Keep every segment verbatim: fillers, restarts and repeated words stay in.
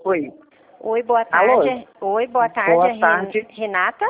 Oi. Oi, boa Alô? tarde. Oi, boa tarde. Boa é Ren- tarde. Renata?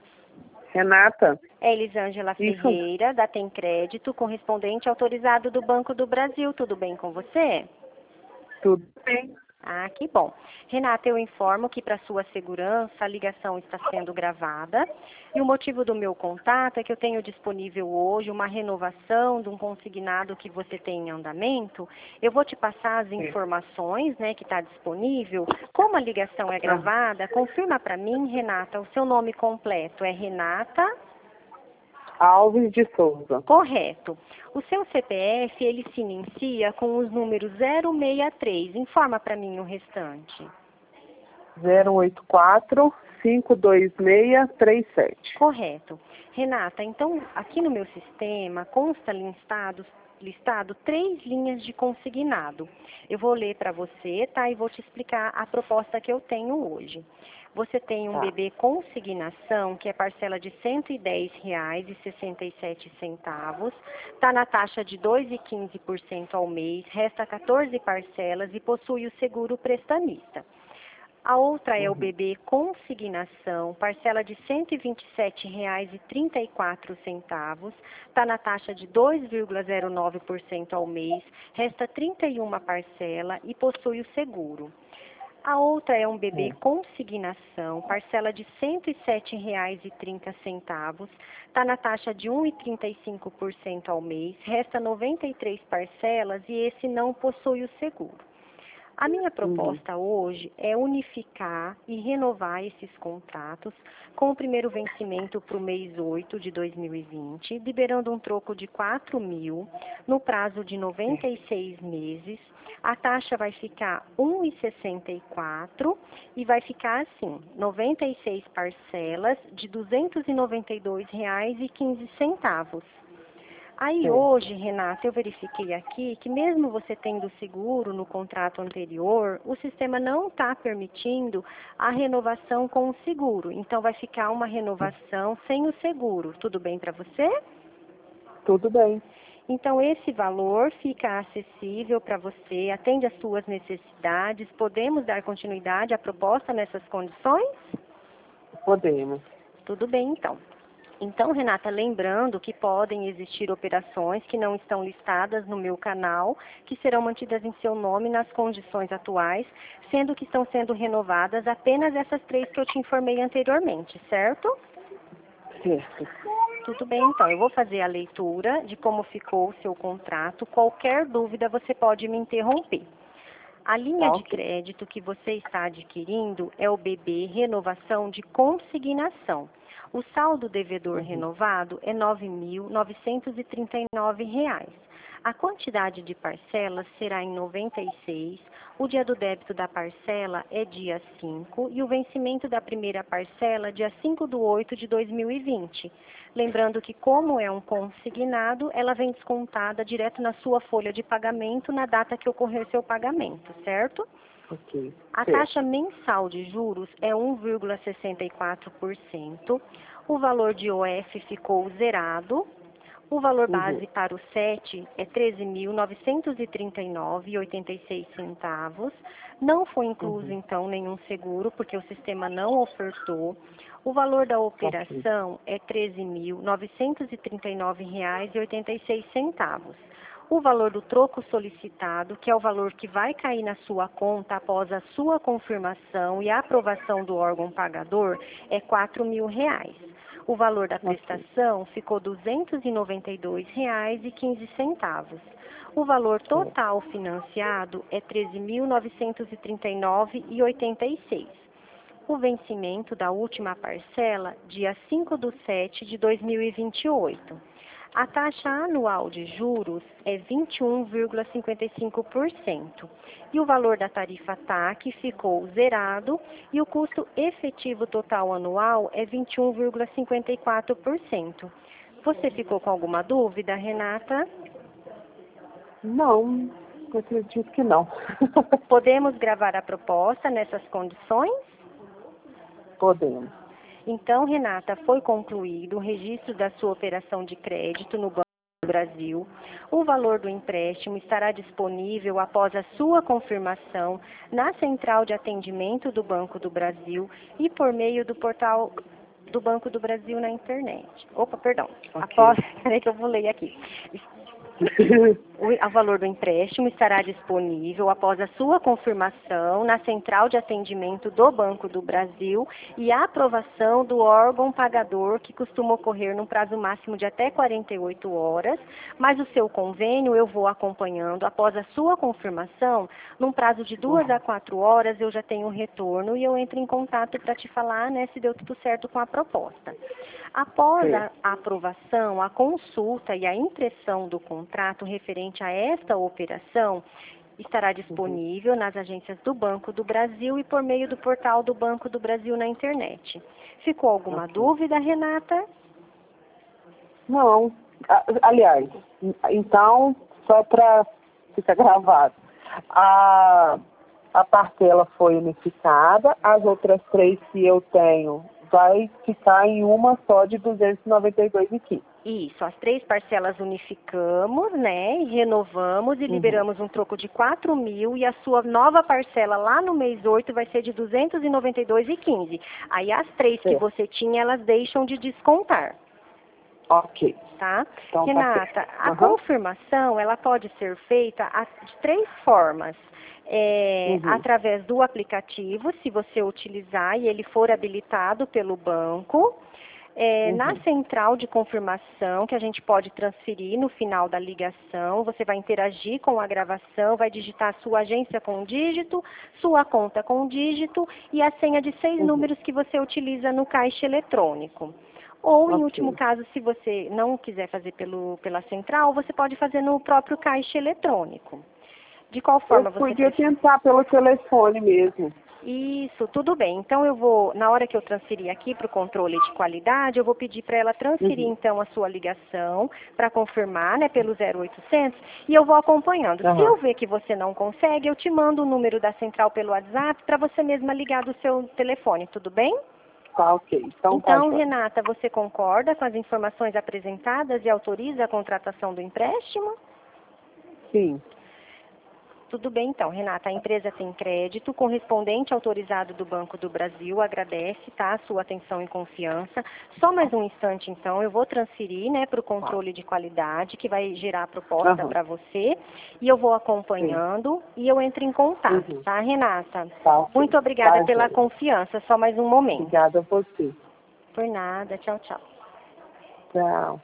Renata? É Elisângela Isso. Ferreira, da Tem Crédito, correspondente autorizado do Banco do Brasil. Tudo bem com você? Tudo bem? Ah, que bom. Renata, eu informo que para sua segurança a ligação está sendo gravada e o motivo do meu contato é que eu tenho disponível hoje uma renovação de um consignado que você tem em andamento. Eu vou te passar as informações, né, que está disponível. Como a ligação é gravada, confirma para mim, Renata, o seu nome completo é Renata... Alves de Souza. Correto. O seu C P F, ele se inicia com os números zero seis três. Informa para mim o restante. zero oito quatro, cinco dois seis, três sete. Correto. Renata, então, aqui no meu sistema consta listado, listado três linhas de consignado. Eu vou ler para você, tá? E vou te explicar a proposta que eu tenho hoje. Você tem um Tá. bebê consignação, que é parcela de cento e dez reais e sessenta e sete centavos. Está na taxa de dois vírgula quinze por cento ao mês, resta quatorze parcelas e possui o seguro prestamista. A outra é o Uhum. bebê consignação, parcela de cento e vinte e sete reais e trinta e quatro centavos, está na taxa de dois vírgula zero nove por cento ao mês, resta trinta e uma parcela e possui o seguro. A outra é um bebê consignação, parcela de cento e sete reais e trinta centavos, está na taxa de um vírgula trinta e cinco por cento ao mês, resta noventa e três parcelas e esse não possui o seguro. A minha proposta uhum. hoje é unificar e renovar esses contratos com o primeiro vencimento para o mês oito de dois mil e vinte, liberando um troco de quatro mil no prazo de noventa e seis meses. A taxa vai ficar um vírgula sessenta e quatro e vai ficar assim, noventa e seis parcelas de duzentos e noventa e dois reais e quinze centavos. Aí Sim. hoje, Renata, eu verifiquei aqui que mesmo você tendo seguro no contrato anterior, o sistema não está permitindo a renovação com o seguro. Então vai ficar uma renovação sem o seguro. Tudo bem para você? Tudo bem. Então esse valor fica acessível para você, atende às suas necessidades. Podemos dar continuidade à proposta nessas condições? Podemos. Tudo bem, então. Então, Renata, lembrando que podem existir operações que não estão listadas no meu canal, que serão mantidas em seu nome nas condições atuais, sendo que estão sendo renovadas apenas essas três que eu te informei anteriormente, certo? Certo. Tudo bem, então. Eu vou fazer a leitura de como ficou o seu contrato. Qualquer dúvida, você pode me interromper. A linha Tá, de ok. crédito que você está adquirindo é o B B Renovação de Consignação. O saldo devedor Uhum. renovado é nove mil novecentos e trinta e nove reais. A quantidade de parcelas será em noventa e seis, o dia do débito da parcela é dia cinco e o vencimento da primeira parcela dia cinco de oito de dois mil e vinte. Lembrando que, como é um consignado, ela vem descontada direto na sua folha de pagamento na data que ocorrer seu pagamento, certo? Ok. A Certo. taxa mensal de juros é um vírgula sessenta e quatro por cento. O valor de O F ficou zerado. O valor base Uhum. para o S E T é treze mil novecentos e trinta e nove reais e oitenta e seis centavos. Não foi incluso, Uhum. então, nenhum seguro, porque o sistema não ofertou. O valor da operação é treze mil novecentos e trinta e nove reais e oitenta e seis centavos. O valor do troco solicitado, que é o valor que vai cair na sua conta após a sua confirmação e a aprovação do órgão pagador, é quatro mil reais. O valor da prestação ficou duzentos e noventa e dois reais e quinze centavos. O valor total financiado é treze mil novecentos e trinta e nove reais e oitenta e seis centavos. O vencimento da última parcela, dia cinco de sete de dois mil e vinte e oito. A taxa anual de juros é vinte e um vírgula cinquenta e cinco por cento e o valor da tarifa T A C ficou zerado e o custo efetivo total anual é vinte e um vírgula cinquenta e quatro por cento. Você ficou com alguma dúvida, Renata? Não, eu acredito que não. Podemos gravar a proposta nessas condições? Podemos. Então, Renata, foi concluído o registro da sua operação de crédito no banco. Brasil. O valor do empréstimo estará disponível após a sua confirmação na central de atendimento do Banco do Brasil e por meio do portal do Banco do Brasil na internet. Opa, perdão. Ok. Após, peraí que eu vou ler aqui. O valor do empréstimo estará disponível após a sua confirmação na central de atendimento do Banco do Brasil e a aprovação do órgão pagador, que costuma ocorrer num prazo máximo de até quarenta e oito horas, mas o seu convênio eu vou acompanhando após a sua confirmação, num prazo de duas a quatro horas eu já tenho um retorno e eu entro em contato para te falar, né, se deu tudo certo com a proposta. Após a, a aprovação, a consulta e a impressão do contrato referente a esta operação estará disponível nas agências do Banco do Brasil e por meio do portal do Banco do Brasil na internet. Ficou alguma Ok. dúvida, Renata? Não. A- Aliás, então, só para ficar gravado, a, a parcela foi unificada, as outras três que eu tenho vai ficar em uma só de duzentos e noventa e dois reais e quinze centavos. Isso, as três parcelas unificamos, né, e renovamos e Uhum. liberamos um troco de quatro mil e a sua nova parcela lá no mês oito vai ser de duzentos e noventa e dois reais e quinze centavos. Aí as três que Certo. você tinha, elas deixam de descontar. Ok. Tá? Então, tá Renata, certo. a Uhum. confirmação ela pode ser feita a- de três formas. É, Uhum. através do aplicativo, se você utilizar e ele for habilitado pelo banco. É, Uhum. na central de confirmação, que a gente pode transferir no final da ligação, você vai interagir com a gravação, vai digitar sua agência com um dígito, sua conta com um dígito e a senha de seis Uhum. números que você utiliza no caixa eletrônico. Ou, em Ok. último caso, se você não quiser fazer pelo, pela central, você pode fazer no próprio caixa eletrônico. De qual Eu forma você podia prefere? tentar pelo telefone mesmo. Isso, tudo bem. Então eu vou, na hora que eu transferir aqui para o controle de qualidade, eu vou pedir para ela transferir Uhum. então a sua ligação para confirmar, né, pelo zero oitocentos e eu vou acompanhando. Se Aham. eu ver que você não consegue, eu te mando o número da central pelo WhatsApp para você mesma ligar do seu telefone, tudo bem? Tá ok. Então, tá, Então, Joia. Renata, você concorda com as informações apresentadas e autoriza a contratação do empréstimo? Sim. Tudo bem, então, Renata. A empresa tem crédito, correspondente autorizado do Banco do Brasil, agradece, tá, a sua atenção e confiança. Só mais um instante, então, eu vou transferir, né, para o controle de qualidade, que vai gerar a proposta Aham. para você, e eu vou acompanhando e eu entro em contato, Uhum. tá, Renata? Tá ok. Muito obrigada Tá, pela Joia. confiança. Só mais um momento. Obrigada a você. Por nada. Tchau, tchau. Tchau.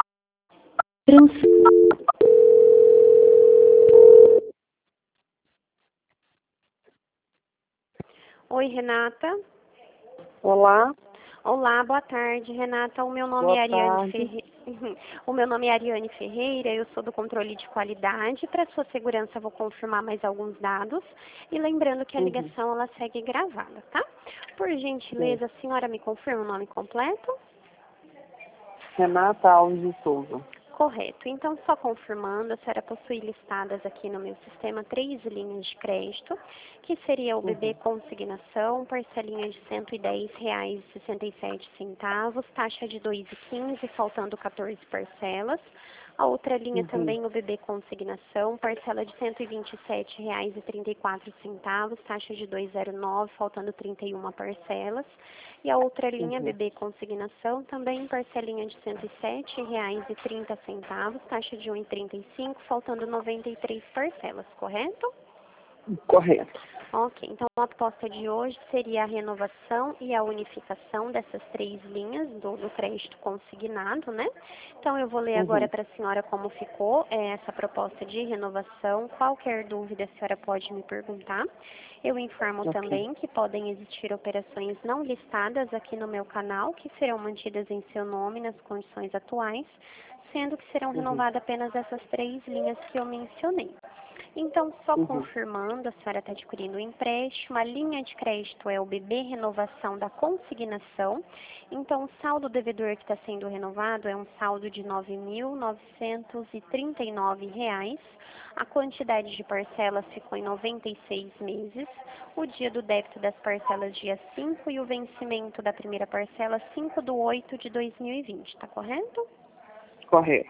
Oi, Renata. Olá. Olá, boa tarde, Renata. O meu nome Boa é Ariane tarde. Ferreira. O meu nome é Ariane Ferreira, eu sou do controle de qualidade. Para sua segurança, vou confirmar mais alguns dados. E lembrando que a Uhum. ligação ela segue gravada, tá? Por Sim. gentileza, a senhora me confirma o nome completo? Renata Alves de Souza. Correto. Então, só confirmando, a senhora possui listadas aqui no meu sistema três linhas de crédito, que seria o B B Uhum. consignação, parcelinha de cento e dez reais e sessenta e sete centavos, taxa de dois e quinze, faltando quatorze parcelas. A outra linha Uhum. também o B B consignação, parcela de cento e vinte e sete reais e trinta e quatro centavos, taxa de duzentos e nove, faltando trinta e uma parcelas. E a outra linha Uhum. B B consignação, também parcelinha de cento e sete reais e trinta centavos, taxa de um real e trinta e cinco, faltando noventa e três parcelas, correto? Correto. Ok, então a proposta de hoje seria a renovação e a unificação dessas três linhas do, do crédito consignado, né? Então eu vou ler agora Uhum. para a senhora como ficou é, essa proposta de renovação. Qualquer dúvida a senhora pode me perguntar. Eu informo Ok. também que podem existir operações não listadas aqui no meu canal, que serão mantidas em seu nome nas condições atuais, sendo que serão Uhum. renovadas apenas essas três linhas que eu mencionei. Então, só Uhum. confirmando, a senhora está adquirindo o empréstimo, a linha de crédito é o B B Renovação da Consignação. Então, o saldo devedor que está sendo renovado é um saldo de nove mil novecentos e trinta e nove reais. A quantidade de parcelas ficou em noventa e seis meses. O dia do débito das parcelas, dia cinco, e o vencimento da primeira parcela, cinco de oito de dois mil e vinte. Está correto? Correto.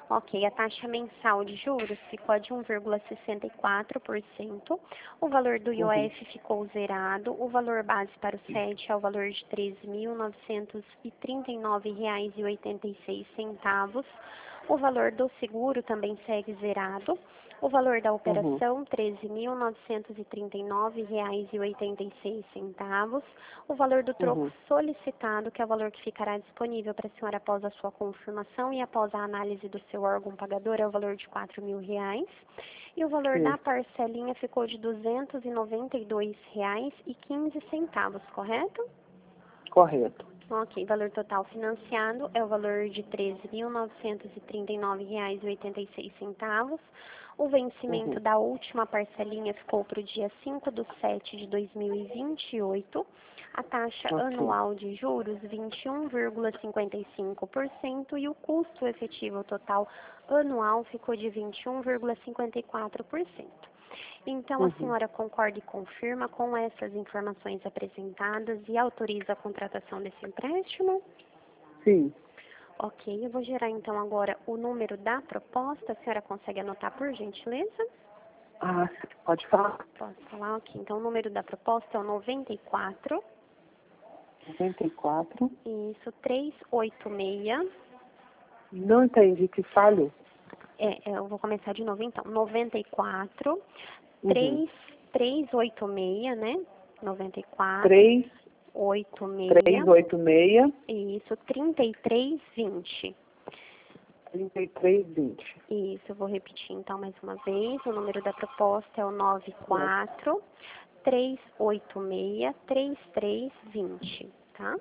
Ok, a taxa mensal de juros ficou de um vírgula sessenta e quatro por cento, o valor do I O F uhum. ficou zerado, o valor base para o S E D é o valor de treze mil novecentos e trinta e nove reais e oitenta e seis centavos, o valor do seguro também segue zerado, o valor da operação uhum. treze mil novecentos e trinta e nove reais e oitenta e seis centavos, o valor do troco uhum. solicitado, que é o valor que ficará disponível para a senhora após a sua confirmação e após a análise do seu órgão pagador, é o valor de quatro mil reais, e o valor Sim. da parcelinha ficou de duzentos e noventa e dois reais e quinze centavos, correto? Correto. Ok, valor total financiado é o valor de treze mil novecentos e trinta e nove reais e oitenta e seis centavos. O vencimento uhum. da última parcelinha ficou para o dia cinco de sete de dois mil e vinte e oito. A taxa okay. anual de juros vinte e um vírgula cinquenta e cinco por cento e o custo efetivo total anual ficou de vinte e um vírgula cinquenta e quatro por cento. Então, uhum. a senhora concorda e confirma com essas informações apresentadas e autoriza a contratação desse empréstimo? Sim. Ok, eu vou gerar então agora o número da proposta. A senhora consegue anotar por gentileza? Ah, pode falar. Posso falar? Ok, então o número da proposta é o noventa e quatro. noventa e quatro. Isso, trezentos e oitenta e seis. Não entendi, que falho. É, eu vou começar de novo então. noventa e quatro. Uhum. trezentos e oitenta e seis, né? noventa e quatro. três oito seis. trezentos e oitenta e seis. Isso, trinta e três vinte. trinta e três vinte. Isso, eu vou repetir então mais uma vez. O número da proposta é o noventa e quatro, trezentos e oitenta e seis, trinta e três vinte, tá?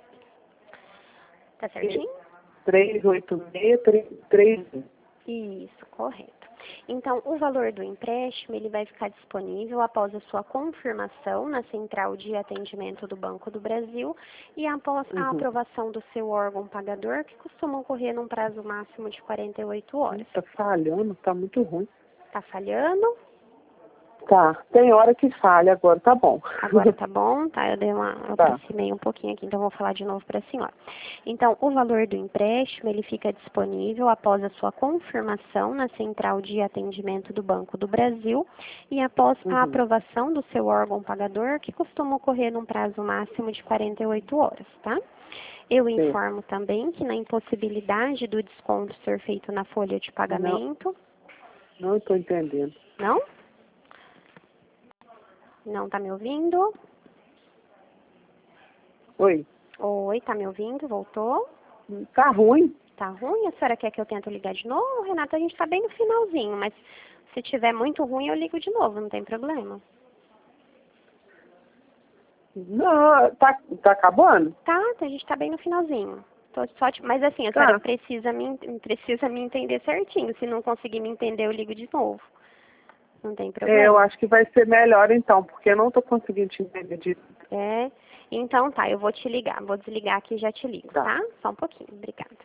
Tá certinho? trezentos e oitenta e seis, trinta e três vinte. Isso, correto. Então, o valor do empréstimo ele vai ficar disponível após a sua confirmação na central de atendimento do Banco do Brasil e após a uhum. aprovação do seu órgão pagador, que costuma ocorrer num prazo máximo de quarenta e oito horas. Tá falhando, tá muito ruim. Tá falhando? Tá, tem hora que falha, agora tá bom. Agora tá bom, tá? Eu dei uma, eu tá. aproximei um pouquinho aqui, então vou falar de novo para a senhora. Então, o valor do empréstimo, ele fica disponível após a sua confirmação na central de atendimento do Banco do Brasil e após uhum. a aprovação do seu órgão pagador, que costuma ocorrer num prazo máximo de quarenta e oito horas, tá? Eu Sim. informo também que na impossibilidade do desconto ser feito na folha de pagamento... Não, não estou entendendo. Não? Não tá me ouvindo? Oi. Oi, tá me ouvindo? Voltou? Tá ruim. Tá ruim? A senhora quer que eu tente ligar de novo? Renata, a gente tá bem no finalzinho, mas se tiver muito ruim eu ligo de novo, não tem problema. Não, tá, tá acabando? Tá, a gente tá bem no finalzinho. Tô só, mas assim, a senhora tá. precisa, me, precisa me entender certinho. Se não conseguir me entender, eu ligo de novo. Não tem problema. É, eu acho que vai ser melhor então, porque eu não estou conseguindo te entender disso. É, então tá, eu vou te ligar. Vou desligar aqui e já te ligo, tá? tá? Só um pouquinho, obrigada.